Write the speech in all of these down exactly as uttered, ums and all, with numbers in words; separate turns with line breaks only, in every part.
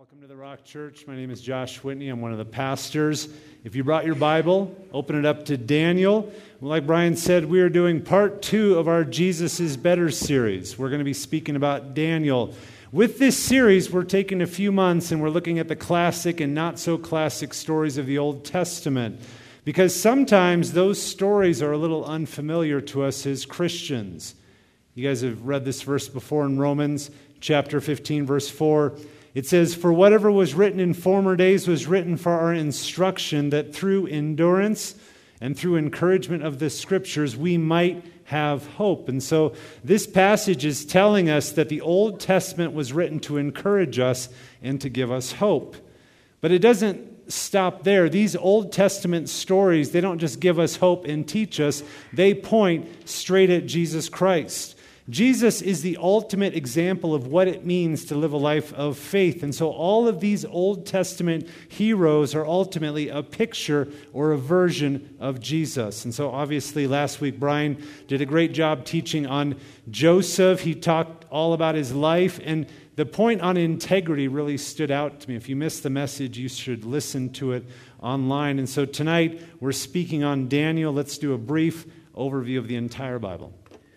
Welcome to the Rock Church. My name is Josh Whitney. I'm one of the pastors. If you brought your Bible, open it up to Daniel. Like Brian said, we are doing part two of our Jesus is Better series. We're going to be speaking about Daniel. With this series, we're taking a few months and we're looking at the classic and not so classic stories of the Old Testament, because sometimes those stories are a little unfamiliar to us as Christians. You guys have read this verse before in Romans chapter fifteen, verse four. It says, "For whatever was written in former days was written for our instruction, that through endurance and through encouragement of the Scriptures we might have hope." And so this passage is telling us that the Old Testament was written to encourage us and to give us hope. But it doesn't stop there. These Old Testament stories, they don't just give us hope and teach us. They point straight at Jesus Christ. Jesus is the ultimate example of what it means to live a life of faith. And so all of these Old Testament heroes are ultimately a picture or a version of Jesus. And so obviously last week Brian did a great job teaching on Joseph. He talked all about his life, and the point on integrity really stood out to me. If you missed the message, you should listen to it online. And so tonight we're speaking on Daniel. Let's do a brief overview of the entire Bible.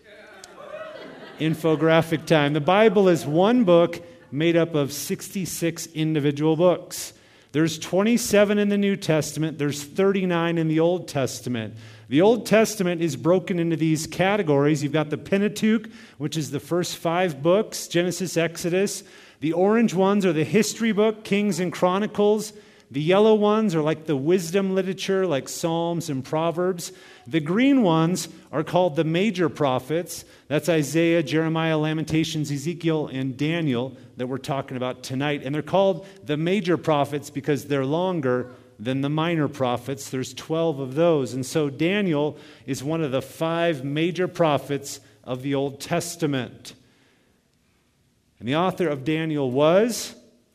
Infographic time. The Bible is one book made up of sixty-six individual books. There's twenty-seven in the New Testament. There's thirty-nine in the Old Testament. The Old Testament is broken into these categories. You've got the Pentateuch, which is the first five books, Genesis, Exodus. The orange ones are the history book, Kings and Chronicles. The yellow ones are like the wisdom literature, like Psalms and Proverbs. The green ones are called the major prophets. That's Isaiah, Jeremiah, Lamentations, Ezekiel, and Daniel that we're talking about tonight. And they're called the major prophets because they're longer than the minor prophets. There's twelve of those. And so Daniel is one of the five major prophets of the Old Testament. And the author of Daniel was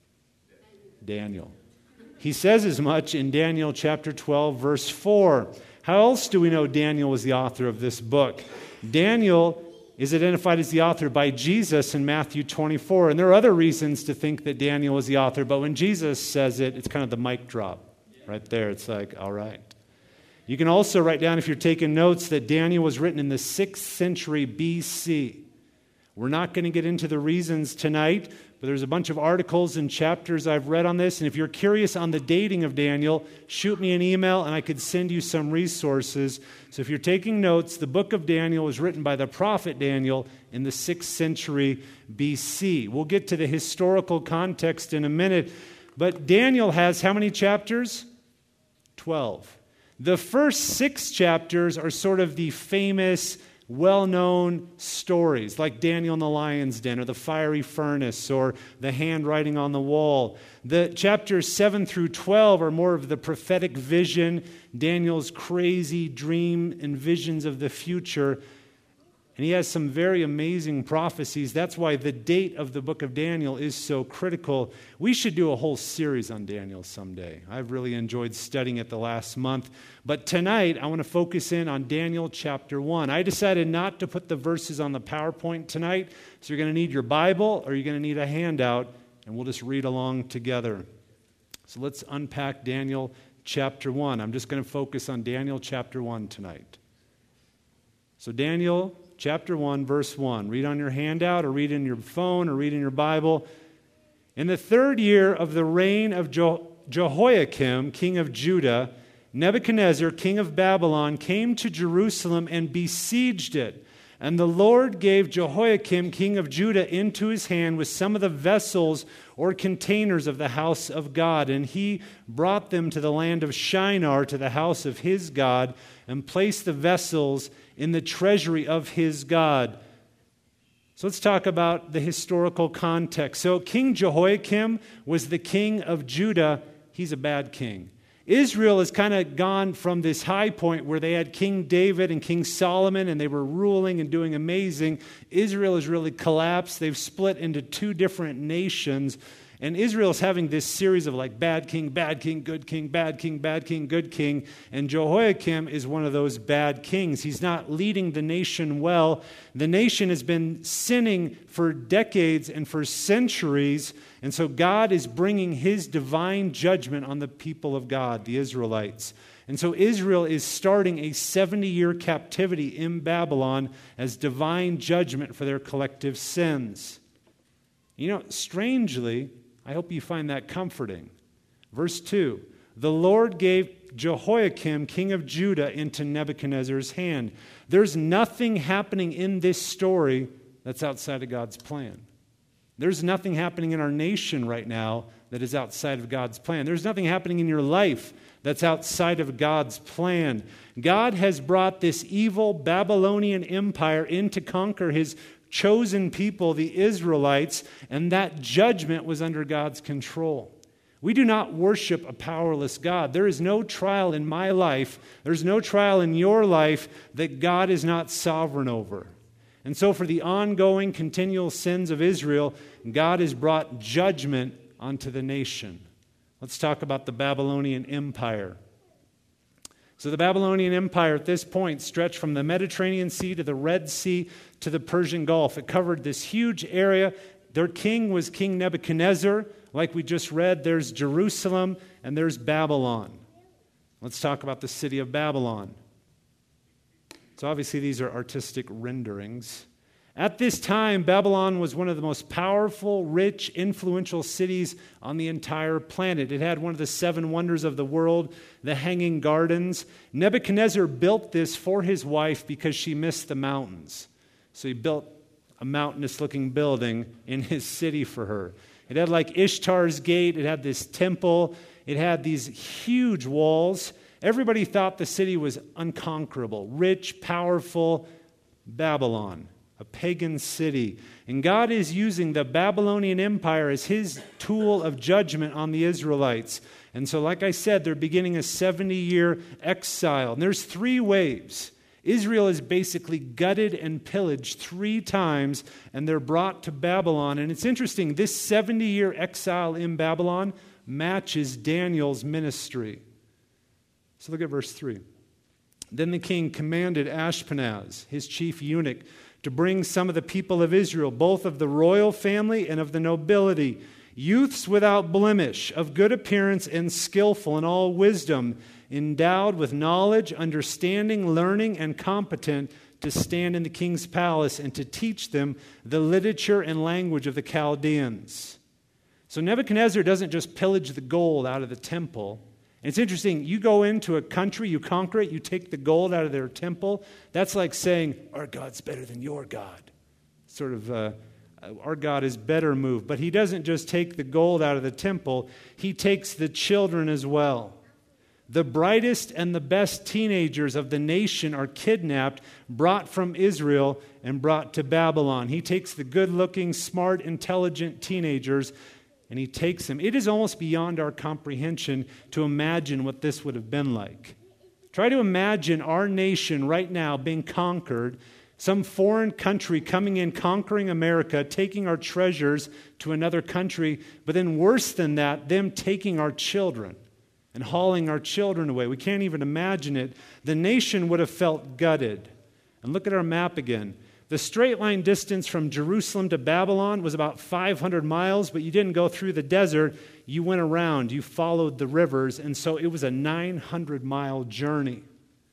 Daniel. He says as much in Daniel chapter twelve, verse four. How else do we know Daniel was the author of this book? Daniel is identified as the author by Jesus in Matthew twenty-four. And there are other reasons to think that Daniel was the author, but when Jesus says it, it's kind of the mic drop right there. It's like, all right. You can also write down, if you're taking notes, that Daniel was written in the sixth century B C. We're not going to get into the reasons tonight, but there's a bunch of articles and chapters I've read on this. And if you're curious on the dating of Daniel, shoot me an email and I could send you some resources. So if you're taking notes, the book of Daniel was written by the prophet Daniel in the sixth century B C. We'll get to the historical context in a minute. But Daniel has how many chapters? Twelve. The first six chapters are sort of the famous, well-known stories, like Daniel in the lion's den, or the fiery furnace, or the handwriting on the wall. The chapters seven through twelve are more of the prophetic vision, Daniel's crazy dream and visions of the future. And he has some very amazing prophecies. That's why the date of the book of Daniel is so critical. We should do a whole series on Daniel someday. I've really enjoyed studying it the last month. But tonight, I want to focus in on Daniel chapter one. I decided not to put the verses on the PowerPoint tonight, so you're going to need your Bible or you're going to need a handout, and we'll just read along together. So let's unpack Daniel chapter one. I'm just going to focus on Daniel chapter one tonight. So Daniel chapter one, verse one. Read on your handout or read in your phone or read in your Bible. In the third year of the reign of Je- Jehoiakim, king of Judah, Nebuchadnezzar, king of Babylon, came to Jerusalem and besieged it. And the Lord gave Jehoiakim, king of Judah, into his hand with some of the vessels or containers of the house of God. And he brought them to the land of Shinar, to the house of his God, and placed the vessels in the treasury of his God. So let's talk about the historical context. So King Jehoiakim was the king of Judah. He's a bad king. Israel has kind of gone from this high point where they had King David and King Solomon and they were ruling and doing amazing. Israel has really collapsed. They've split into two different nations. And Israel's having this series of like bad king, bad king, good king, bad king, bad king, good king. And Jehoiakim is one of those bad kings. He's not leading the nation well. The nation has been sinning for decades and for centuries. And so God is bringing his divine judgment on the people of God, the Israelites. And so Israel is starting a seventy-year captivity in Babylon as divine judgment for their collective sins. You know, strangely, I hope you find that comforting. Verse two, the Lord gave Jehoiakim, king of Judah, into Nebuchadnezzar's hand. There's nothing happening in this story that's outside of God's plan. There's nothing happening in our nation right now that is outside of God's plan. There's nothing happening in your life that's outside of God's plan. God has brought this evil Babylonian empire in to conquer his chosen people, the Israelites, and that judgment was under God's control. We do not worship a powerless God. There is no trial in my life, there's no trial in your life that God is not sovereign over. And so for the ongoing, continual sins of Israel, God has brought judgment onto the nation. Let's talk about the Babylonian Empire. So the Babylonian Empire at this point stretched from the Mediterranean Sea to the Red Sea to the Persian Gulf. It covered this huge area. Their king was King Nebuchadnezzar. Like we just read, there's Jerusalem and there's Babylon. Let's talk about the city of Babylon. So obviously these are artistic renderings. At this time, Babylon was one of the most powerful, rich, influential cities on the entire planet. It had one of the seven wonders of the world, the Hanging Gardens. Nebuchadnezzar built this for his wife because she missed the mountains. So he built a mountainous-looking building in his city for her. It had like Ishtar's gate. It had this temple. It had these huge walls. Everybody thought the city was unconquerable, rich, powerful Babylon. A pagan city. And God is using the Babylonian Empire as his tool of judgment on the Israelites. And so, like I said, they're beginning a seventy-year exile. And there's three waves. Israel is basically gutted and pillaged three times, and they're brought to Babylon. And it's interesting, this seventy-year exile in Babylon matches Daniel's ministry. So look at verse three. Then the king commanded Ashpenaz, his chief eunuch, to bring some of the people of Israel, both of the royal family and of the nobility, youths without blemish, of good appearance and skillful in all wisdom, endowed with knowledge, understanding, learning, and competent to stand in the king's palace and to teach them the literature and language of the Chaldeans. So Nebuchadnezzar doesn't just pillage the gold out of the temple. It's interesting, you go into a country, you conquer it, you take the gold out of their temple. That's like saying, our God's better than your God. Sort of, uh, our God is better move. But he doesn't just take the gold out of the temple, he takes the children as well. The brightest and the best teenagers of the nation are kidnapped, brought from Israel, and brought to Babylon. He takes the good-looking, smart, intelligent teenagers and he takes them. It is almost beyond our comprehension to imagine what this would have been like. Try to imagine our nation right now being conquered, some foreign country coming in, conquering America, taking our treasures to another country, but then worse than that, them taking our children and hauling our children away. We can't even imagine it. The nation would have felt gutted. And look at our map again. The straight line distance from Jerusalem to Babylon was about five hundred miles, but you didn't go through the desert. You went around. You followed the rivers, and so it was a nine hundred mile journey.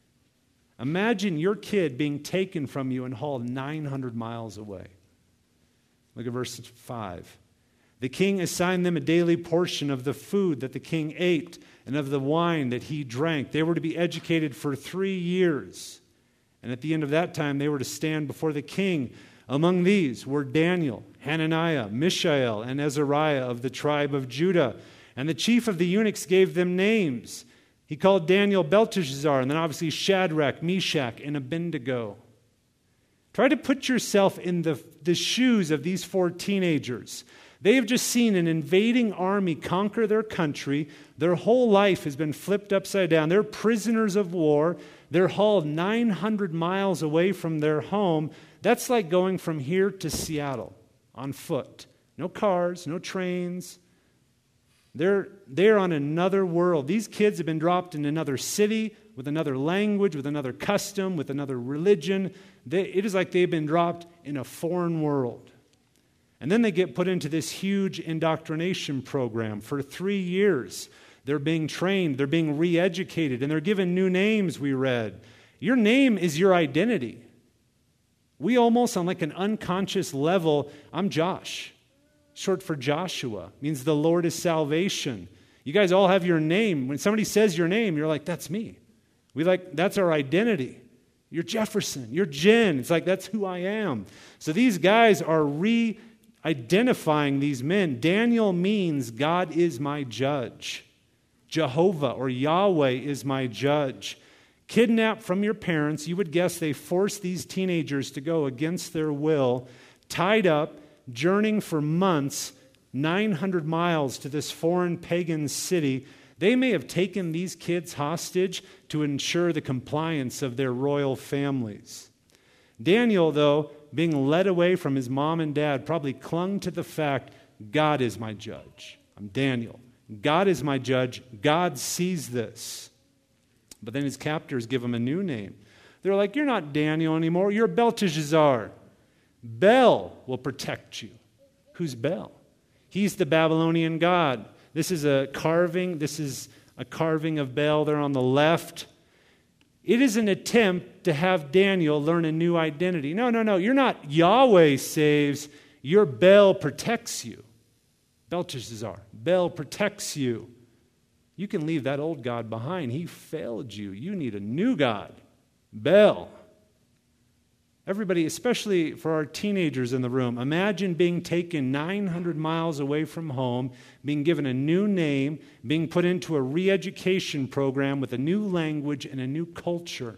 Imagine your kid being taken from you and hauled nine hundred miles away. Look at verse five. The king assigned them a daily portion of the food that the king ate and of the wine that he drank. They were to be educated for three years. And at the end of that time, they were to stand before the king. Among these were Daniel, Hananiah, Mishael, and Azariah of the tribe of Judah. And the chief of the eunuchs gave them names. He called Daniel Belteshazzar, and then obviously Shadrach, Meshach, and Abednego. Try to put yourself in the, the shoes of these four teenagers. They have just seen an invading army conquer their country. Their whole life has been flipped upside down. They're prisoners of war. They're hauled nine hundred miles away from their home. That's like going from here to Seattle on foot. No cars, no trains, They're, they're on another world. These kids have been dropped in another city with another language, with another custom, with another religion. They, it is like they've been dropped in a foreign world. And then they get put into this huge indoctrination program for three years. They're being trained, they're being re-educated, and they're given new names, we read. Your name is your identity. We almost, on like an unconscious level, I'm Josh. Short for Joshua. Means the Lord is salvation. You guys all have your name. When somebody says your name, you're like, that's me. We like, that's our identity. You're Jefferson. You're Jen. It's like, that's who I am. So these guys are re-identifying these men. Daniel means God is my judge. Jehovah or Yahweh is my judge. Kidnapped from your parents, you would guess they forced these teenagers to go against their will, tied up, journeying for months, nine hundred miles to this foreign pagan city. They may have taken these kids hostage to ensure the compliance of their royal families. Daniel, though, being led away from his mom and dad, probably clung to the fact, God is my judge. I'm Daniel. God is my judge. God sees this. But then his captors give him a new name. They're like, you're not Daniel anymore. You're Belteshazzar. Bel will protect you. Who's Bel? He's the Babylonian god. This is a carving. This is a carving of Bel there on the left. It is an attempt to have Daniel learn a new identity. No, no, no. You're not Yahweh saves. Your Bel protects you. Belteshazzar. Bel protects you. You can leave that old god behind. He failed you. You need a new god. Bel. Everybody, especially for our teenagers in the room, imagine being taken nine hundred miles away from home, being given a new name, being put into a re-education program with a new language and a new culture.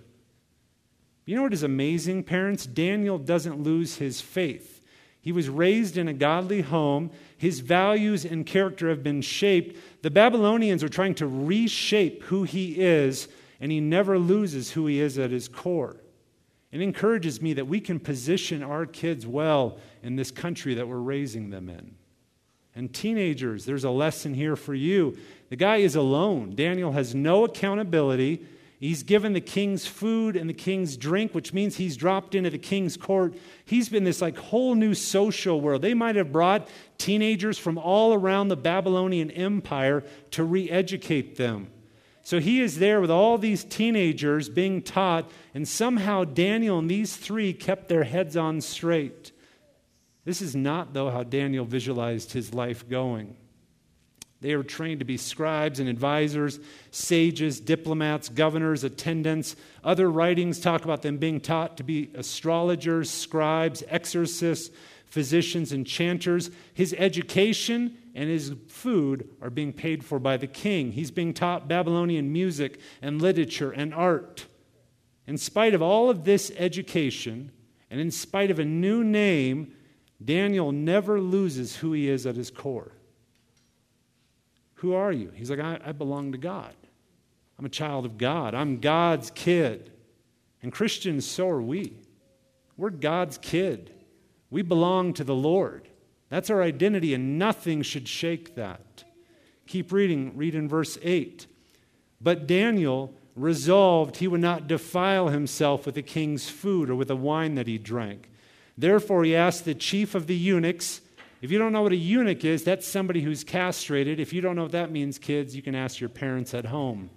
You know what is amazing, parents? Daniel doesn't lose his faith. He was raised in a godly home. His values and character have been shaped. The Babylonians are trying to reshape who he is, and he never loses who he is at his core. It encourages me that we can position our kids well in this country that we're raising them in. And teenagers, there's a lesson here for you. The guy is alone. Daniel has no accountability. He's given the king's food and the king's drink, which means he's dropped into the king's court. He's been this like whole new social world. They might have brought teenagers from all around the Babylonian Empire to re-educate them. So he is there with all these teenagers being taught, and somehow Daniel and these three kept their heads on straight. This is not, though, how Daniel visualized his life going. They were trained to be scribes and advisors, sages, diplomats, governors, attendants. Other writings talk about them being taught to be astrologers, scribes, exorcists, physicians, enchanters. His education and his food are being paid for by the king. He's being taught Babylonian music and literature and art. In spite of all of this education, and in spite of a new name, Daniel never loses who he is at his core. Who are you? He's like, I, I belong to God. I'm a child of God. I'm God's kid. And Christians, so are we. We're God's kid. We belong to the Lord. That's our identity, and nothing should shake that. Keep reading. Read in verse eight. But Daniel resolved he would not defile himself with the king's food or with the wine that he drank. Therefore he asked the chief of the eunuchs. If you don't know what a eunuch is, that's somebody who's castrated. If you don't know what that means, kids, you can ask your parents at home.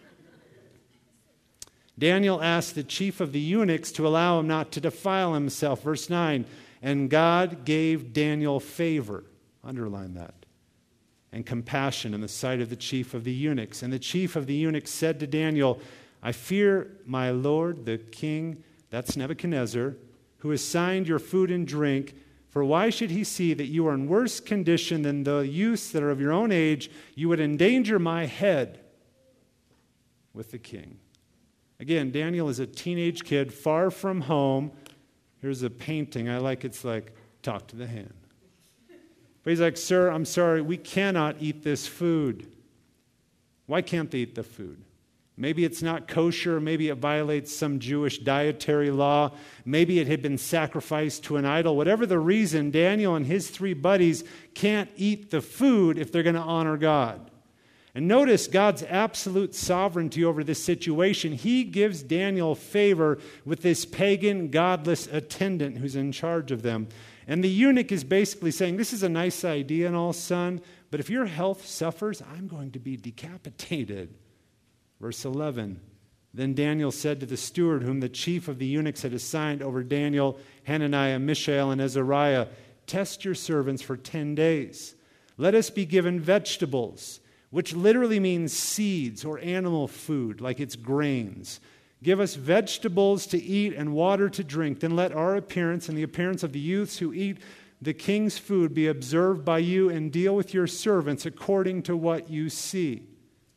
Daniel asked the chief of the eunuchs to allow him not to defile himself. Verse nine, and God gave Daniel favor, underline that, and compassion in the sight of the chief of the eunuchs. And the chief of the eunuchs said to Daniel, I fear my lord, the king, that's Nebuchadnezzar, who assigned your food and drink. For why should he see that you are in worse condition than the youths that are of your own age? You would endanger my head with the king. Again, Daniel is a teenage kid far from home. Here's a painting. I like it's like, talk to the hand. But he's like, sir, I'm sorry, we cannot eat this food. Why can't they eat the food? Maybe it's not kosher. Maybe it violates some Jewish dietary law. Maybe it had been sacrificed to an idol. Whatever the reason, Daniel and his three buddies can't eat the food if they're going to honor God. And notice God's absolute sovereignty over this situation. He gives Daniel favor with this pagan, godless attendant who's in charge of them. And the eunuch is basically saying, this is a nice idea and all, son, but if your health suffers, I'm going to be decapitated. Verse eleven, then Daniel said to the steward whom the chief of the eunuchs had assigned over Daniel, Hananiah, Mishael, and Azariah, test your servants for ten days. Let us be given vegetables, which literally means seeds or animal food, like it's grains. Give us vegetables to eat and water to drink. Then let our appearance and the appearance of the youths who eat the king's food be observed by you, and deal with your servants according to what you see.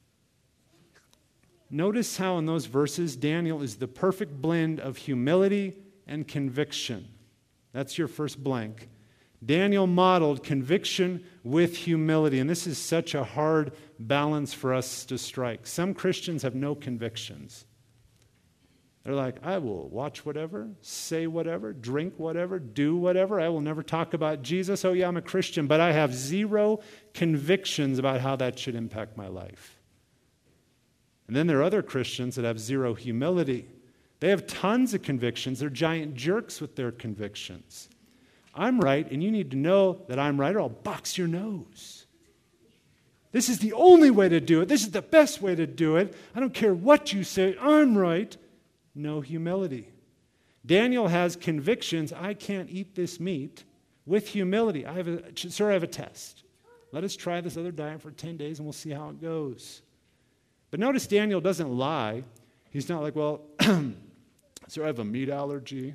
Notice how in those verses Daniel is the perfect blend of humility and conviction. That's your first blank. Daniel modeled conviction with humility, and this is such a hard balance for us to strike. Some Christians have no convictions. They're like, I will watch whatever, say whatever, drink whatever, do whatever. I will never talk about Jesus. Oh yeah, I'm a Christian, but I have zero convictions about how that should impact my life. And then there are other Christians that have zero humility. They have tons of convictions. They're giant jerks with their convictions. I'm right, and you need to know that I'm right, or I'll box your nose. This is the only way to do it. This is the best way to do it. I don't care what you say. I'm right. No humility. Daniel has convictions. I can't eat this meat. With humility. I have a, sir, I have a test. Let us try this other diet for ten days, and we'll see how it goes. But notice Daniel doesn't lie. He's not like, well, sir, I have a meat allergy.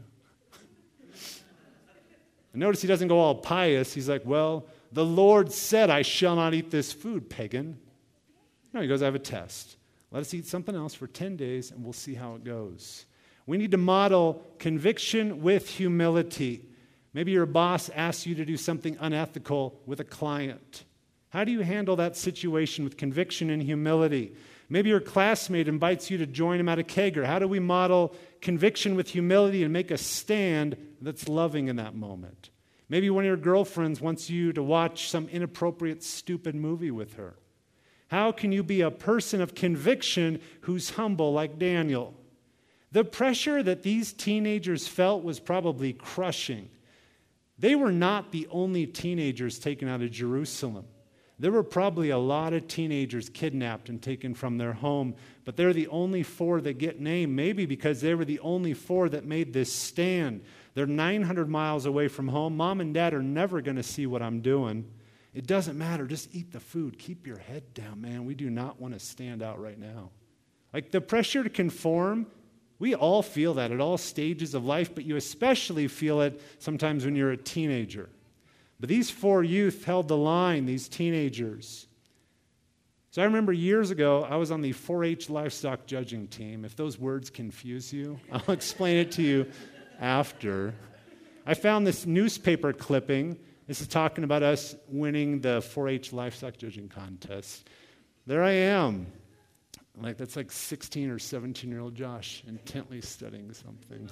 And notice he doesn't go all pious. He's like, well, the Lord said I shall not eat this food, pagan. No, he goes, I have a test. Let us eat something else for ten days, and we'll see how it goes. We need to model conviction with humility. Maybe your boss asks you to do something unethical with a client. How do you handle that situation with conviction and humility? Maybe your classmate invites you to join him at a kegger. How do we model conviction with humility and make a stand that's loving in that moment? Maybe one of your girlfriends wants you to watch some inappropriate, stupid movie with her. How can you be a person of conviction who's humble like Daniel? The pressure that these teenagers felt was probably crushing. They were not the only teenagers taken out of Jerusalem. There were probably a lot of teenagers kidnapped and taken from their home, but they're the only four that get named, maybe because they were the only four that made this stand. They're nine hundred miles away from home. Mom and dad are never going to see what I'm doing. It doesn't matter. Just eat the food. Keep your head down, man. We do not want to stand out right now. Like the pressure to conform, we all feel that at all stages of life, but you especially feel it sometimes when you're a teenager. But these four youth held the line, these teenagers. So I remember years ago, I was on the four H livestock judging team. If those words confuse you, I'll explain it to you after. I found this newspaper clipping. This is talking about us winning the four H livestock judging contest. There I am. Like that's like sixteen or seventeen-year-old Josh intently studying something.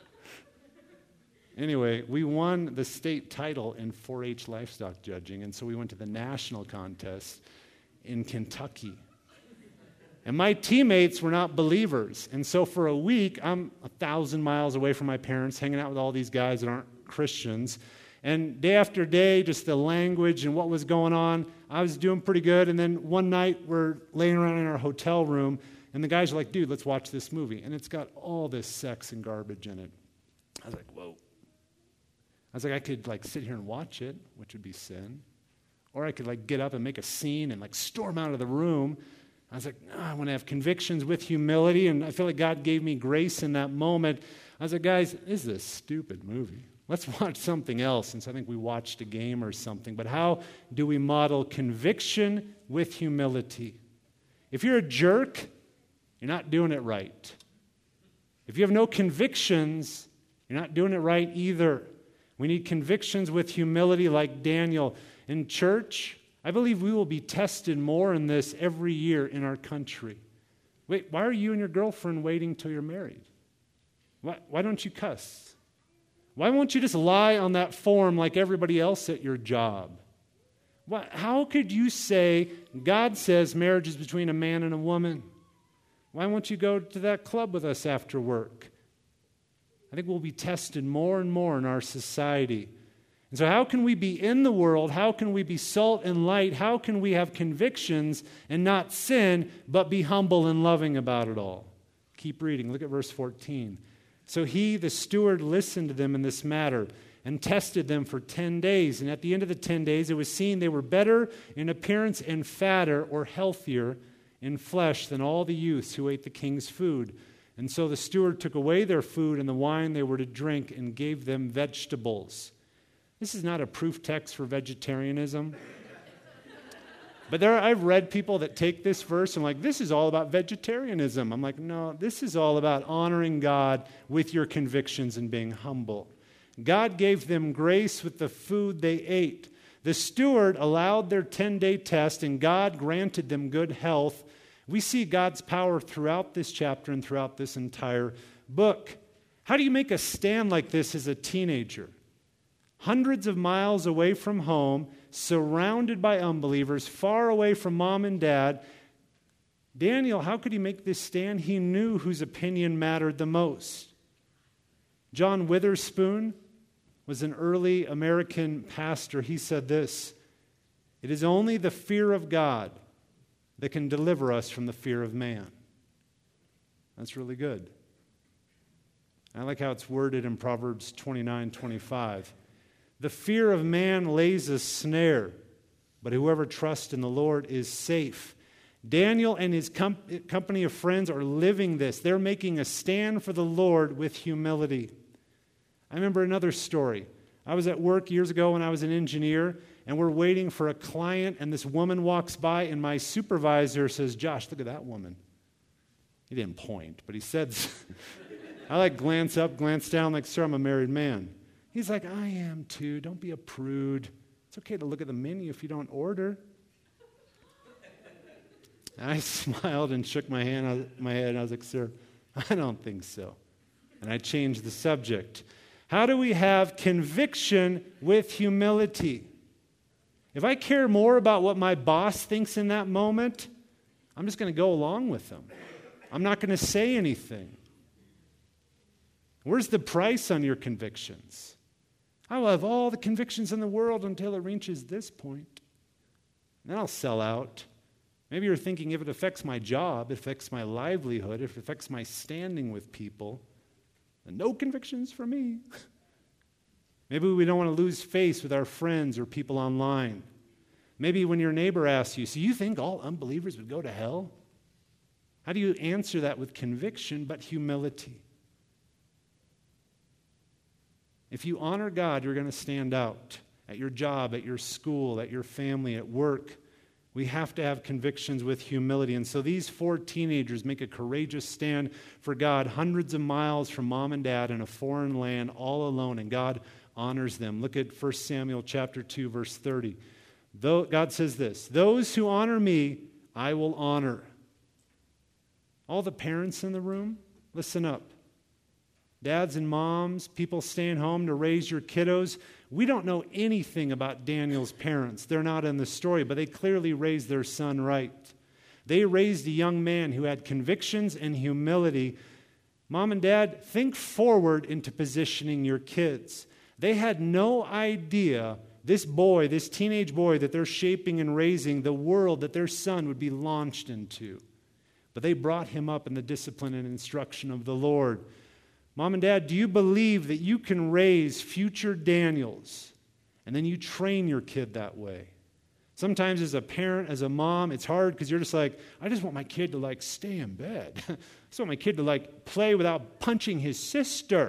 Anyway, we won the state title in four H livestock judging, and so we went to the national contest in Kentucky. And my teammates were not believers, and so for a week, I'm a thousand miles away from my parents, hanging out with all these guys that aren't Christians. And day after day, just the language and what was going on, I was doing pretty good. And then one night, we're laying around in our hotel room, and the guys are like, dude, let's watch this movie. And it's got all this sex and garbage in it. I was like, whoa. I was like, I could like sit here and watch it, which would be sin. Or I could like get up and make a scene and like storm out of the room. I was like, no, I want to have convictions with humility. And I feel like God gave me grace in that moment. I was like, guys, this is a stupid movie. Let's watch something else. And so I think we watched a game or something. But how do we model conviction with humility? If you're a jerk, you're not doing it right. If you have no convictions, you're not doing it right either. We need convictions with humility like Daniel. In church, I believe we will be tested more in this every year in our country. Wait, why are you and your girlfriend waiting till you're married? Why, why don't you cuss? Why won't you just lie on that form like everybody else at your job? Why, how could you say God says marriage is between a man and a woman? Why won't you go to that club with us after work? I think we'll be tested more and more in our society. And so how can we be in the world? How can we be salt and light? How can we have convictions and not sin, but be humble and loving about it all? Keep reading. Look at verse fourteen. So he, the steward, listened to them in this matter and tested them for ten days. And at the end of the ten days, it was seen they were better in appearance and fatter or healthier in flesh than all the youths who ate the king's food. And so the steward took away their food and the wine they were to drink and gave them vegetables. This is not a proof text for vegetarianism. But there, I've read people that take this verse and like, this is all about vegetarianism. I'm like, no, this is all about honoring God with your convictions and being humble. God gave them grace with the food they ate. The steward allowed their ten-day test, and God granted them good health. We see God's power throughout this chapter and throughout this entire book. How do you make a stand like this as a teenager? Hundreds of miles away from home, surrounded by unbelievers, far away from mom and dad. Daniel, how could he make this stand? He knew whose opinion mattered the most. John Witherspoon was an early American pastor. He said this, "It is only the fear of God that can deliver us from the fear of man." That's really good. I like how it's worded in Proverbs twenty-nine twenty-five. The fear of man lays a snare, but whoever trusts in the Lord is safe. Daniel and his com- company of friends are living this. They're making a stand for the Lord with humility. I remember another story. I was at work years ago when I was an engineer, and we're waiting for a client, and this woman walks by, and my supervisor says, "Josh, look at that woman." He didn't point, but he said, I like glance up, glance down, like, "Sir, I'm a married man." He's like, "I am too. Don't be a prude. It's okay to look at the menu if you don't order." I smiled and shook my hand, my head, and I was like, "Sir, I don't think so." And I changed the subject. How do we have conviction with humility? If I care more about what my boss thinks in that moment, I'm just going to go along with them. I'm not going to say anything. Where's the price on your convictions? I will have all the convictions in the world until it reaches this point. Then I'll sell out. Maybe you're thinking, if it affects my job, it affects my livelihood, if it affects my standing with people, then no convictions for me. Maybe we don't want to lose face with our friends or people online. Maybe when your neighbor asks you, "So you think all unbelievers would go to hell?" How do you answer that with conviction but humility? If you honor God, you're going to stand out at your job, at your school, at your family, at work. We have to have convictions with humility. And so these four teenagers make a courageous stand for God, hundreds of miles from mom and dad in a foreign land, all alone, and God honors them. Look at First Samuel chapter two, verse thirty. Though, God says this, "Those who honor me, I will honor." All the parents in the room, listen up. Dads and moms, people staying home to raise your kiddos, we don't know anything about Daniel's parents. They're not in the story, but they clearly raised their son right. They raised a young man who had convictions and humility. Mom and dad, think forward into positioning your kids. They had no idea this boy, this teenage boy that they're shaping and raising, the world that their son would be launched into. But they brought him up in the discipline and instruction of the Lord. Mom and dad, do you believe that you can raise future Daniels and then you train your kid that way? Sometimes as a parent, as a mom, it's hard because you're just like, I just want my kid to like stay in bed. I just want my kid to like play without punching his sister.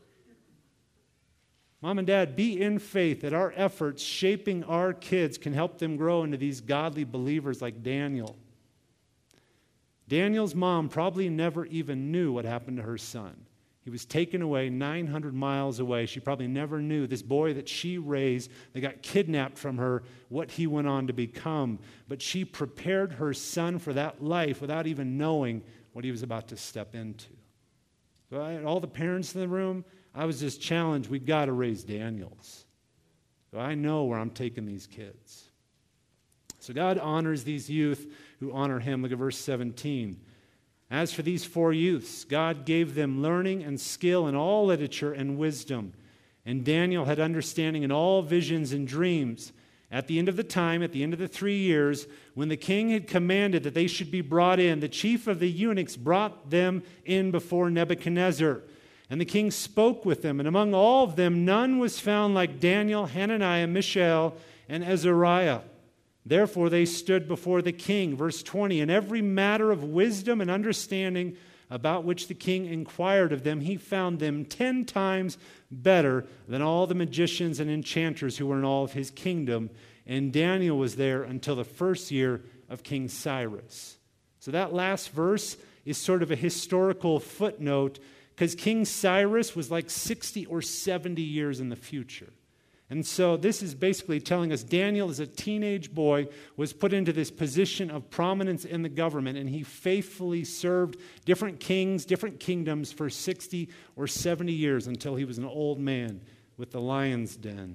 Mom and dad, be in faith that our efforts shaping our kids can help them grow into these godly believers like Daniel. Daniel's mom probably never even knew what happened to her son. He was taken away nine hundred miles away. She probably never knew this boy that she raised, that got kidnapped from her, what he went on to become. But she prepared her son for that life without even knowing what he was about to step into. So I, all the parents in the room, I was just challenged, we've got to raise Daniels. So I know where I'm taking these kids. So God honors these youth who honor him. Look at verse seventeen. As for these four youths, God gave them learning and skill in all literature and wisdom. And Daniel had understanding in all visions and dreams. At the end of the time, at the end of the three years, when the king had commanded that they should be brought in, the chief of the eunuchs brought them in before Nebuchadnezzar. And the king spoke with them, and among all of them none was found like Daniel, Hananiah, Mishael, and Azariah. Therefore they stood before the king. Verse twenty, in every matter of wisdom and understanding about which the king inquired of them, he found them ten times better than all the magicians and enchanters who were in all of his kingdom. And Daniel was there until the first year of King Cyrus. So that last verse is sort of a historical footnote because King Cyrus was like sixty or seventy years in the future. And so this is basically telling us Daniel, as a teenage boy, was put into this position of prominence in the government, and he faithfully served different kings, different kingdoms for sixty or seventy years until he was an old man with the lion's den.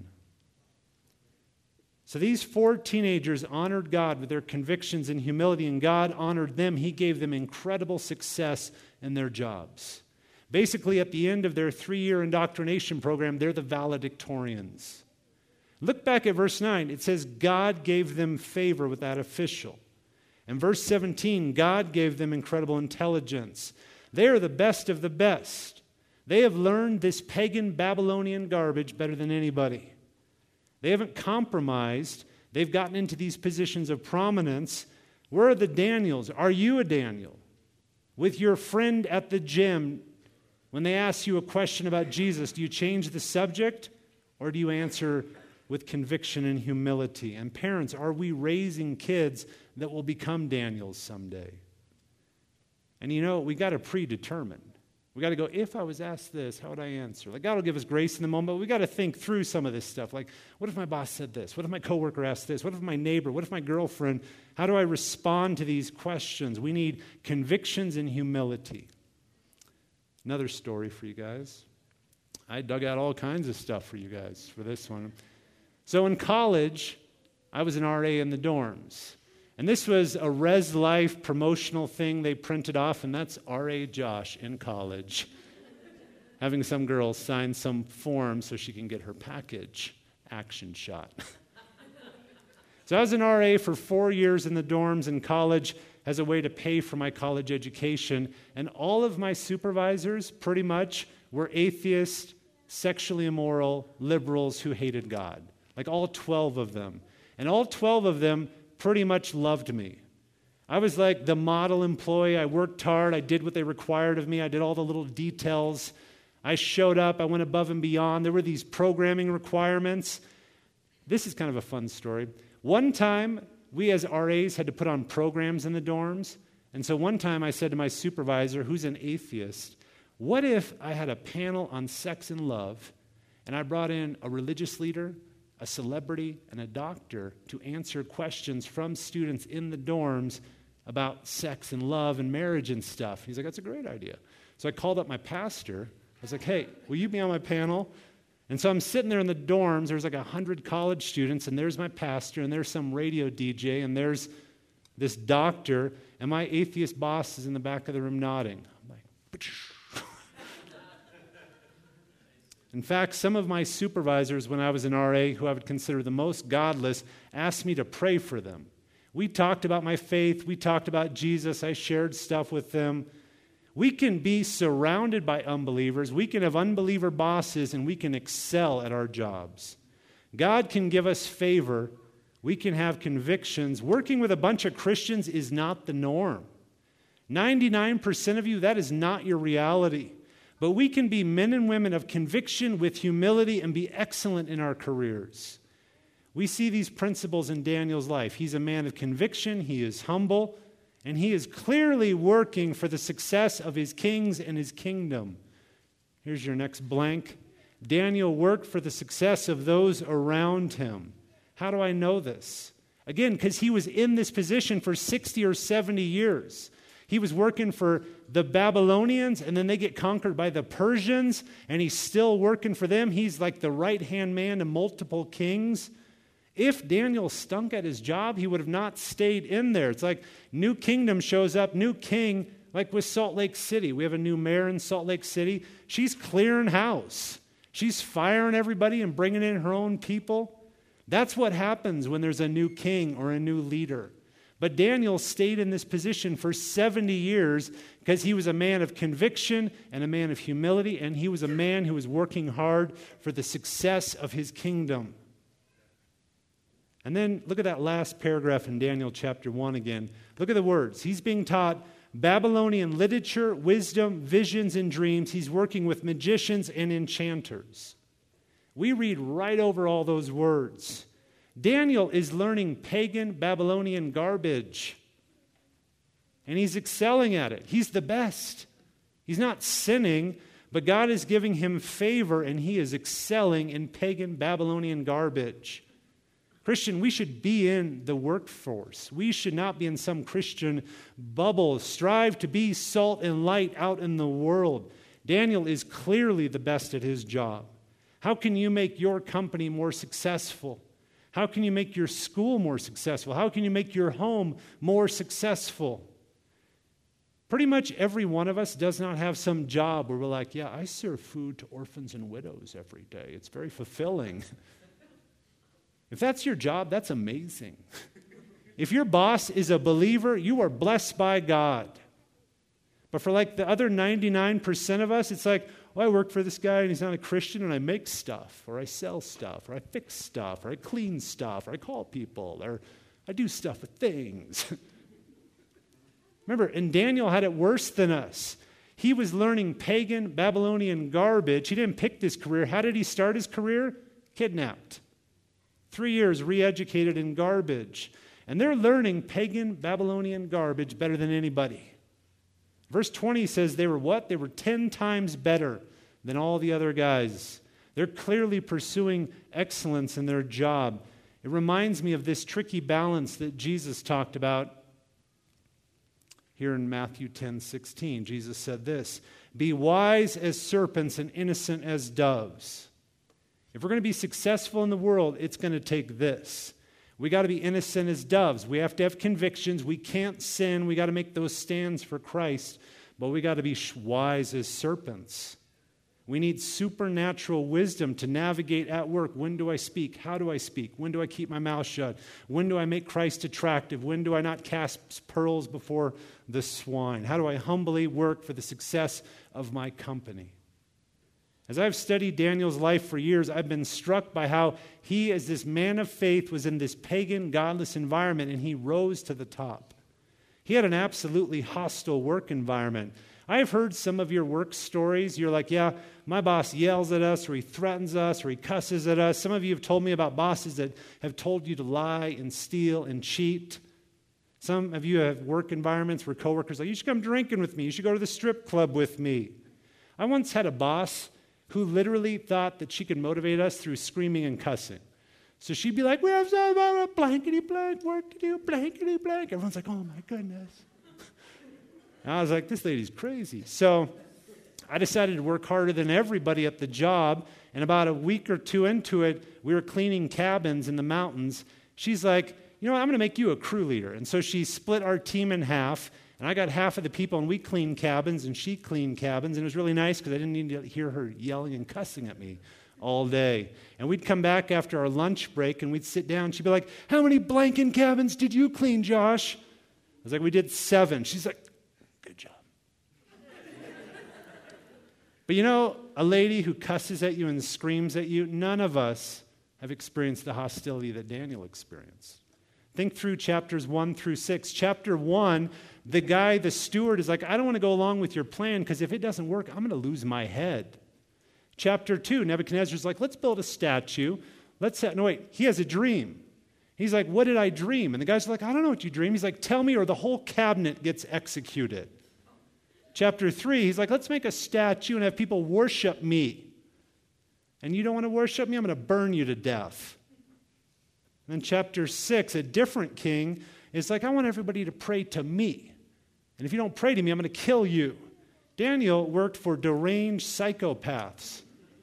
So these four teenagers honored God with their convictions and humility, and God honored them. He gave them incredible success in their jobs. Basically, at the end of their three-year indoctrination program, they're the valedictorians. Look back at verse nine. It says, God gave them favor with that official. And verse seventeen, God gave them incredible intelligence. They are the best of the best. They have learned this pagan Babylonian garbage better than anybody. They haven't compromised. They've gotten into these positions of prominence. Where are the Daniels? Are you a Daniel? With your friend at the gym, when they ask you a question about Jesus, do you change the subject or do you answer with conviction and humility? And parents, are we raising kids that will become Daniels someday? And you know, we got to predetermine. We got to go, if I was asked this, how would I answer? Like, God will give us grace in the moment, but we got to think through some of this stuff. Like, what if my boss said this? What if my coworker asked this? What if my neighbor? What if my girlfriend? How do I respond to these questions? We need convictions and humility. Another story for you guys. I dug out all kinds of stuff for you guys for this one. So in college, I was an R A in the dorms. And this was a Res Life promotional thing they printed off, and that's R A Josh in college, having some girl sign some form so she can get her package action shot. So I was an R A for four years in the dorms in college as a way to pay for my college education, and all of my supervisors pretty much were atheists, sexually immoral, liberals who hated God. Like all twelve of them. And all twelve of them pretty much loved me. I was like the model employee. I worked hard. I did what they required of me. I did all the little details. I showed up. I went above and beyond. There were these programming requirements. This is kind of a fun story. One time, we as R As had to put on programs in the dorms. And so one time I said to my supervisor, who's an atheist, what if I had a panel on sex and love, and I brought in a religious leader, a celebrity, and a doctor to answer questions from students in the dorms about sex and love and marriage and stuff? He's like, that's a great idea. So I called up my pastor. I was like, hey, will you be on my panel? And so I'm sitting there in the dorms. There's like a hundred college students, and there's my pastor, and there's some radio D J, and there's this doctor, and my atheist boss is in the back of the room nodding. I'm like, Psh. In fact, some of my supervisors when I was an R A, who I would consider the most godless, asked me to pray for them. We talked about my faith. We talked about Jesus. I shared stuff with them. We can be surrounded by unbelievers. We can have unbeliever bosses, and we can excel at our jobs. God can give us favor. We can have convictions. Working with a bunch of Christians is not the norm. ninety-nine percent of you, that is not your reality. But we can be men and women of conviction with humility and be excellent in our careers. We see these principles in Daniel's life. He's a man of conviction, he is humble, and he is clearly working for the success of his kings and his kingdom. Here's your next blank. Daniel worked for the success of those around him. How do I know this? Again, because he was in this position for sixty or seventy years. He was working for the Babylonians, and then they get conquered by the Persians, and he's still working for them. He's like the right-hand man to multiple kings. If Daniel stunk at his job, he would have not stayed in there. It's like new kingdom shows up, new king, like with Salt Lake City. We have a new mayor in Salt Lake City. She's clearing house. She's firing everybody and bringing in her own people. That's what happens when there's a new king or a new leader. But Daniel stayed in this position for seventy years because he was a man of conviction and a man of humility, and he was a man who was working hard for the success of his kingdom. And then look at that last paragraph in Daniel chapter one again. Look at the words. He's being taught Babylonian literature, wisdom, visions, and dreams. He's working with magicians and enchanters. We read right over all those words. Daniel is learning pagan Babylonian garbage, and he's excelling at it. He's the best. He's not sinning, but God is giving him favor, and he is excelling in pagan Babylonian garbage. Christian, we should be in the workforce. We should not be in some Christian bubble. Strive to be salt and light out in the world. Daniel is clearly the best at his job. How can you make your company more successful? How can you make your school more successful? How can you make your home more successful? Pretty much every one of us does not have some job where we're like, yeah, I serve food to orphans and widows every day. It's very fulfilling. If that's your job, that's amazing. If your boss is a believer, you are blessed by God. But for like the other ninety-nine percent of us, it's like, well, I work for this guy and he's not a Christian, and I make stuff, or I sell stuff, or I fix stuff, or I clean stuff, or I call people, or I do stuff with things. Remember, and Daniel had it worse than us. He was learning pagan Babylonian garbage. He didn't pick this career. How did he start his career? Kidnapped. Three years re-educated in garbage. And they're learning pagan Babylonian garbage better than anybody. Verse twenty says they were what? They were ten times better than all the other guys. They're clearly pursuing excellence in their job. It reminds me of this tricky balance that Jesus talked about here in Matthew ten sixteen. Jesus said this, "Be wise as serpents and innocent as doves." If we're going to be successful in the world, it's going to take this. We got to be innocent as doves. We have to have convictions. We can't sin. We got to make those stands for Christ. But we got to be wise as serpents. We need supernatural wisdom to navigate at work. When do I speak? How do I speak? When do I keep my mouth shut? When do I make Christ attractive? When do I not cast pearls before the swine? How do I humbly work for the success of my company? As I've studied Daniel's life for years, I've been struck by how he, as this man of faith, was in this pagan, godless environment, and he rose to the top. He had an absolutely hostile work environment. I've heard some of your work stories. You're like, yeah, my boss yells at us, or he threatens us, or he cusses at us. Some of you have told me about bosses that have told you to lie and steal and cheat. Some of you have work environments where coworkers are like, you should come drinking with me. You should go to the strip club with me. I once had a boss who literally thought that she could motivate us through screaming and cussing. So she'd be like, we have some blankety blank work to do, blankety blank. Everyone's like, oh my goodness. And I was like, this lady's crazy. So I decided to work harder than everybody at the job. And about a week or two into it, we were cleaning cabins in the mountains. She's like, you know what, I'm going to make you a crew leader. And so she split our team in half. And I got half of the people, and we cleaned cabins, and she cleaned cabins. And it was really nice because I didn't need to hear her yelling and cussing at me all day. And we'd come back after our lunch break, and we'd sit down. She'd be like, how many blanket cabins did you clean, Josh? I was like, we did seven. She's like, good job. But you know, a lady who cusses at you and screams at you, none of us have experienced the hostility that Daniel experienced. Think through chapters one through six. Chapter one, the guy, the steward, is like, I don't want to go along with your plan because if it doesn't work, I'm going to lose my head. Chapter two, Nebuchadnezzar's like, let's build a statue. Let's ha-. No, wait, he has a dream. He's like, what did I dream? And the guy's like, I don't know what you dream. He's like, tell me or the whole cabinet gets executed. Chapter three, he's like, let's make a statue and have people worship me. And you don't want to worship me? I'm going to burn you to death. And then chapter six, a different king is like, I want everybody to pray to me. And if you don't pray to me, I'm going to kill you. Daniel worked for deranged psychopaths.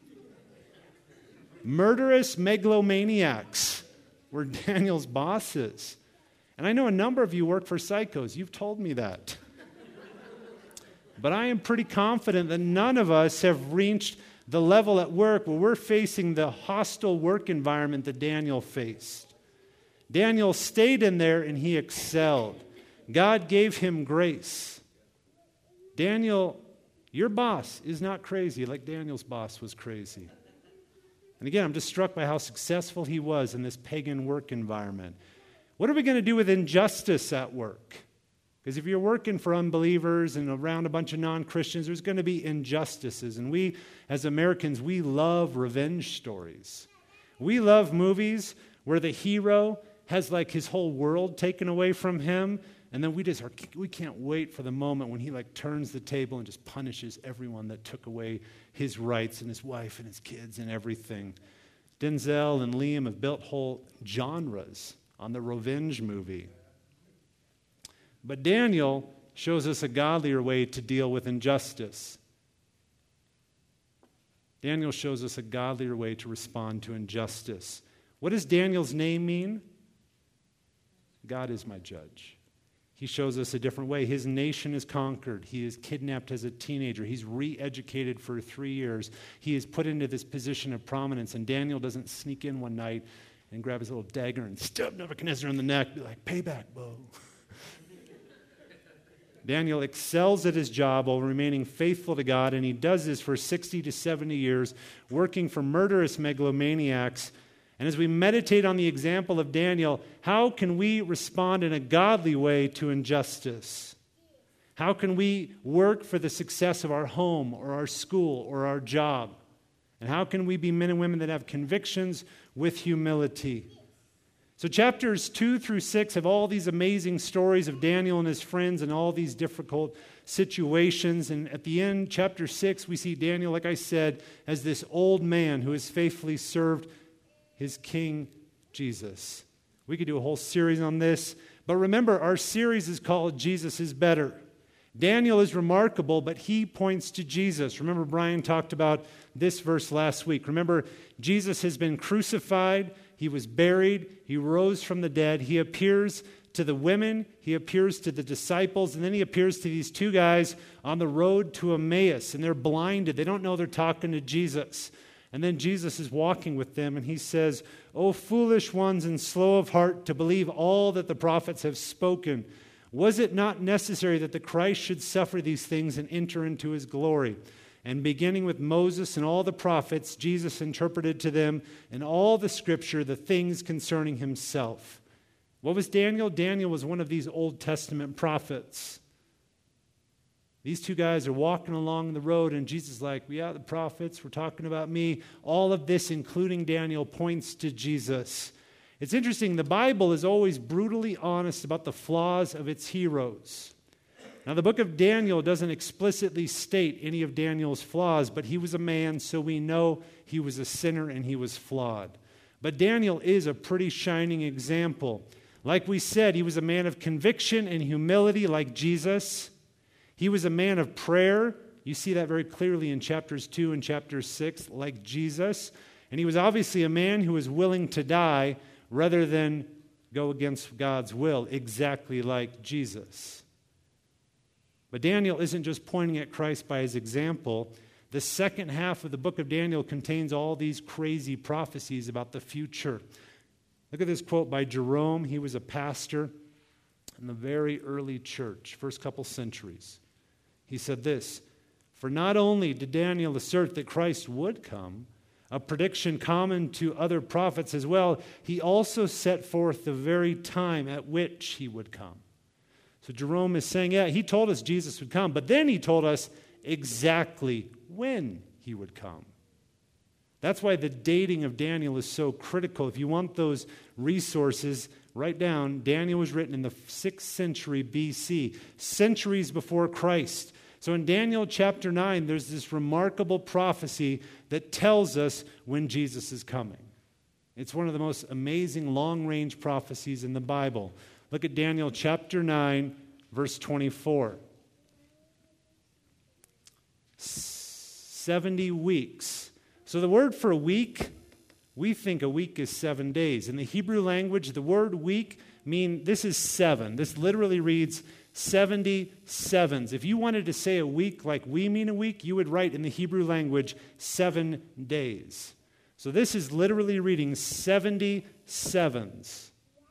Murderous megalomaniacs were Daniel's bosses. And I know a number of you work for psychos. You've told me that. But I am pretty confident that none of us have reached the level at work where we're facing the hostile work environment that Daniel faced. Daniel stayed in there and he excelled. God gave him grace. Daniel, your boss is not crazy like Daniel's boss was crazy. And again, I'm just struck by how successful he was in this pagan work environment. What are we going to do with injustice at work? Because if you're working for unbelievers and around a bunch of non-Christians, there's going to be injustices. And we, as Americans, we love revenge stories. We love movies where the hero has like his whole world taken away from him, and then we just are, we can't wait for the moment when he like turns the table and just punishes everyone that took away his rights and his wife and his kids and everything. Denzel and Liam have built whole genres on the revenge movie. But Daniel shows us a godlier way to deal with injustice. Daniel shows us a godlier way to respond to injustice. What does Daniel's name mean? God is my judge. He shows us a different way. His nation is conquered. He is kidnapped as a teenager. He's re-educated for three years. He is put into this position of prominence, and Daniel doesn't sneak in one night and grab his little dagger and stab Nebuchadnezzar in the neck, be like, payback, Bo. Daniel excels at his job while remaining faithful to God, and he does this for sixty to seventy years, working for murderous megalomaniacs. And as we meditate on the example of Daniel, how can we respond in a godly way to injustice? How can we work for the success of our home or our school or our job? And how can we be men and women that have convictions with humility? So chapters two through six have all these amazing stories of Daniel and his friends and all these difficult situations. And at the end, chapter six, we see Daniel, like I said, as this old man who has faithfully served his King Jesus. We could do a whole series on this. But remember, our series is called Jesus is Better. Daniel is remarkable, but he points to Jesus. Remember, Brian talked about this verse last week. Remember, Jesus has been crucified. He was buried. He rose from the dead. He appears to the women. He appears to the disciples. And then he appears to these two guys on the road to Emmaus. And they're blinded. They don't know they're talking to Jesus. And then Jesus is walking with them. And he says, "O foolish ones and slow of heart to believe all that the prophets have spoken. Was it not necessary that the Christ should suffer these things and enter into his glory?" And beginning with Moses and all the prophets, Jesus interpreted to them in all the scripture the things concerning himself. What was Daniel? Daniel was one of these Old Testament prophets. These two guys are walking along the road, and Jesus is like, yeah, the prophets, we're talking about me. All of this, including Daniel, points to Jesus. It's interesting, the Bible is always brutally honest about the flaws of its heroes. Now, the book of Daniel doesn't explicitly state any of Daniel's flaws, but he was a man, so we know he was a sinner and he was flawed. But Daniel is a pretty shining example. Like we said, he was a man of conviction and humility like Jesus. He was a man of prayer. You see that very clearly in chapters two and chapter six, like Jesus. And he was obviously a man who was willing to die rather than go against God's will, exactly like Jesus. But Daniel isn't just pointing at Christ by his example. The second half of the book of Daniel contains all these crazy prophecies about the future. Look at this quote by Jerome. He was a pastor in the very early church, first couple centuries. He said this, "For not only did Daniel assert that Christ would come, a prediction common to other prophets as well, he also set forth the very time at which he would come." So Jerome is saying, yeah, he told us Jesus would come, but then he told us exactly when he would come. That's why the dating of Daniel is so critical. If you want those resources, write down, Daniel was written in the sixth century B C, centuries before Christ. So in Daniel chapter nine, there's this remarkable prophecy that tells us when Jesus is coming. It's one of the most amazing long-range prophecies in the Bible. Look at Daniel chapter nine, verse twenty-four. seventy weeks. So the word for week, we think a week is seven days. In the Hebrew language, the word week mean this is seven. This literally reads seventy sevens. If you wanted to say a week like we mean a week, you would write in the Hebrew language seven days. So this is literally reading seventy sevens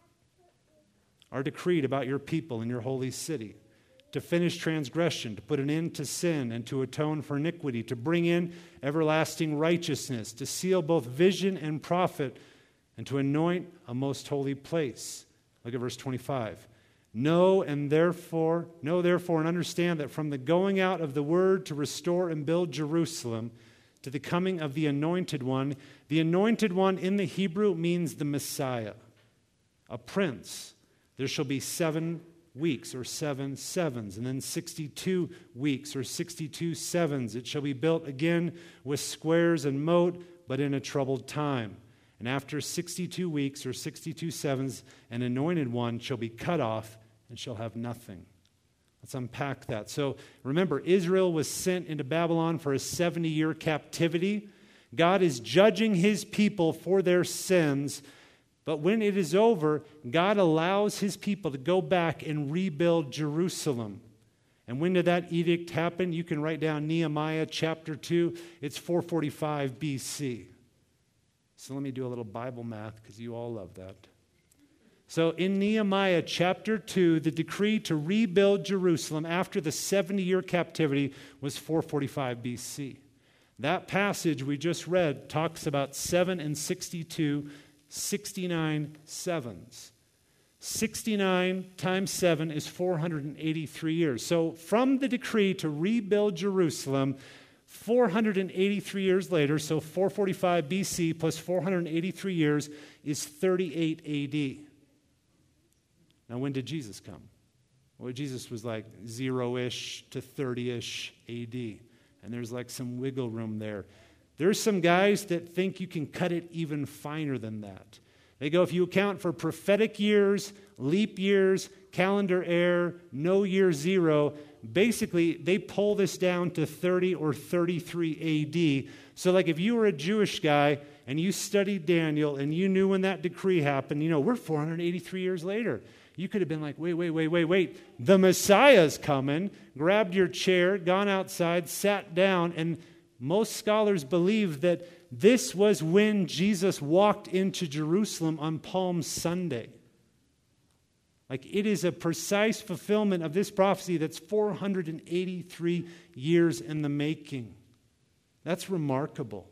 are decreed about your people in your holy city, to finish transgression, to put an end to sin, and to atone for iniquity, to bring in everlasting righteousness, to seal both vision and prophet, and to anoint a most holy place. Look at verse twenty-five. Know and therefore, know therefore and understand that from the going out of the word to restore and build Jerusalem to the coming of the Anointed One, the Anointed One in the Hebrew means the Messiah, a prince. There shall be seven weeks or seven sevens, and then sixty-two weeks or sixty-two sevens. It shall be built again with squares and moat, but in a troubled time. And after sixty-two weeks or sixty-two sevens, an anointed one shall be cut off and shall have nothing. Let's unpack that. So remember, Israel was sent into Babylon for a seventy-year captivity. God is judging his people for their sins. But when it is over, God allows his people to go back and rebuild Jerusalem. And when did that edict happen? You can write down Nehemiah chapter two. It's four forty-five B C. So let me do a little Bible math because you all love that. So in Nehemiah chapter two, the decree to rebuild Jerusalem after the seventy-year captivity was four forty-five B C. That passage we just read talks about seven and sixty-two, sixty-nine sevens. sixty-nine times seven is four hundred eighty-three years. So from the decree to rebuild Jerusalem, four hundred eighty-three years later, so four forty-five B C plus four hundred eighty-three years is thirty-eight A D. Now, when did Jesus come? Well, Jesus was like zero-ish to thirty-ish A D. And there's like some wiggle room there. There's some guys that think you can cut it even finer than that. They go, if you account for prophetic years, leap years, calendar error, no year zero, basically they pull this down to thirty or thirty-three A D. So like if you were a Jewish guy and you studied Daniel and you knew when that decree happened, you know, we're four hundred eighty-three years later. You could have been like, wait, wait, wait, wait, wait. The Messiah's coming, grabbed your chair, gone outside, sat down, and most scholars believe that this was when Jesus walked into Jerusalem on Palm Sunday. Like it is a precise fulfillment of this prophecy that's four hundred eighty-three years in the making. That's remarkable.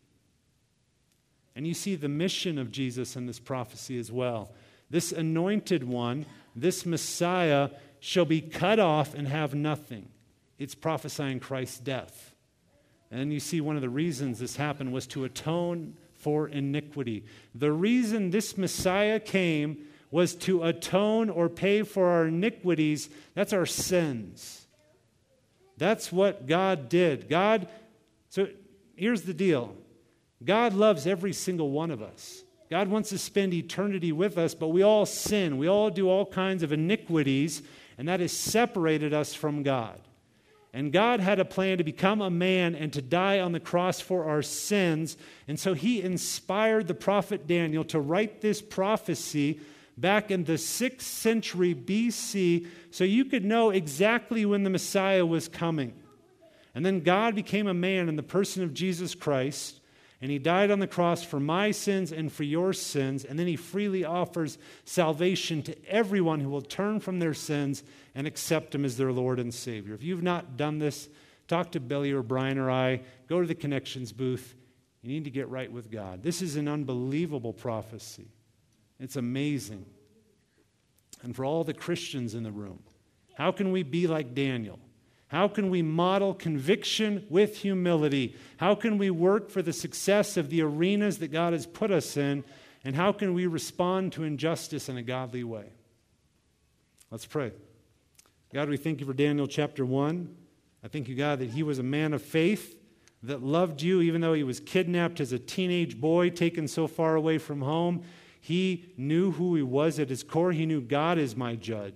And you see the mission of Jesus in this prophecy as well. This anointed one, this Messiah, shall be cut off and have nothing. It's prophesying Christ's death. And you see one of the reasons this happened was to atone for iniquity. The reason this Messiah came was to atone or pay for our iniquities. That's our sins. That's what God did. God, so here's the deal. God loves every single one of us. God wants to spend eternity with us, but we all sin. We all do all kinds of iniquities, and that has separated us from God. And God had a plan to become a man and to die on the cross for our sins. And so he inspired the prophet Daniel to write this prophecy back in the sixth century B C so you could know exactly when the Messiah was coming. And then God became a man in the person of Jesus Christ, and he died on the cross for my sins and for your sins. And then he freely offers salvation to everyone who will turn from their sins and accept him as their Lord and Savior. If you've not done this, talk to Billy or Brian or I. Go to the Connections booth. You need to get right with God. This is an unbelievable prophecy. It's amazing. And for all the Christians in the room, how can we be like Daniel? How can we model conviction with humility? How can we work for the success of the arenas that God has put us in? And how can we respond to injustice in a godly way? Let's pray. God, we thank you for Daniel chapter one. I thank you, God, that he was a man of faith that loved you even though he was kidnapped as a teenage boy, taken so far away from home. He knew who he was at his core. He knew God is my judge.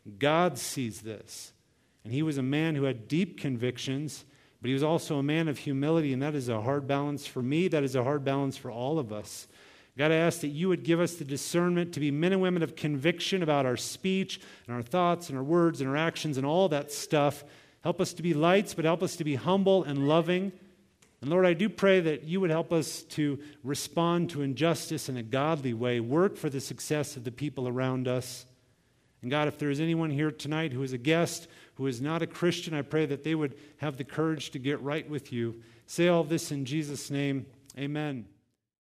God sees this. And he was a man who had deep convictions, but he was also a man of humility, and that is a hard balance for me. That is a hard balance for all of us. God, I ask that you would give us the discernment to be men and women of conviction about our speech and our thoughts and our words and our actions and all that stuff. Help us to be lights, but help us to be humble and loving. And Lord, I do pray that you would help us to respond to injustice in a godly way, work for the success of the people around us. And God, if there is anyone here tonight who is a guest, who is not a Christian, I pray that they would have the courage to get right with you. Say all this in Jesus' name. Amen.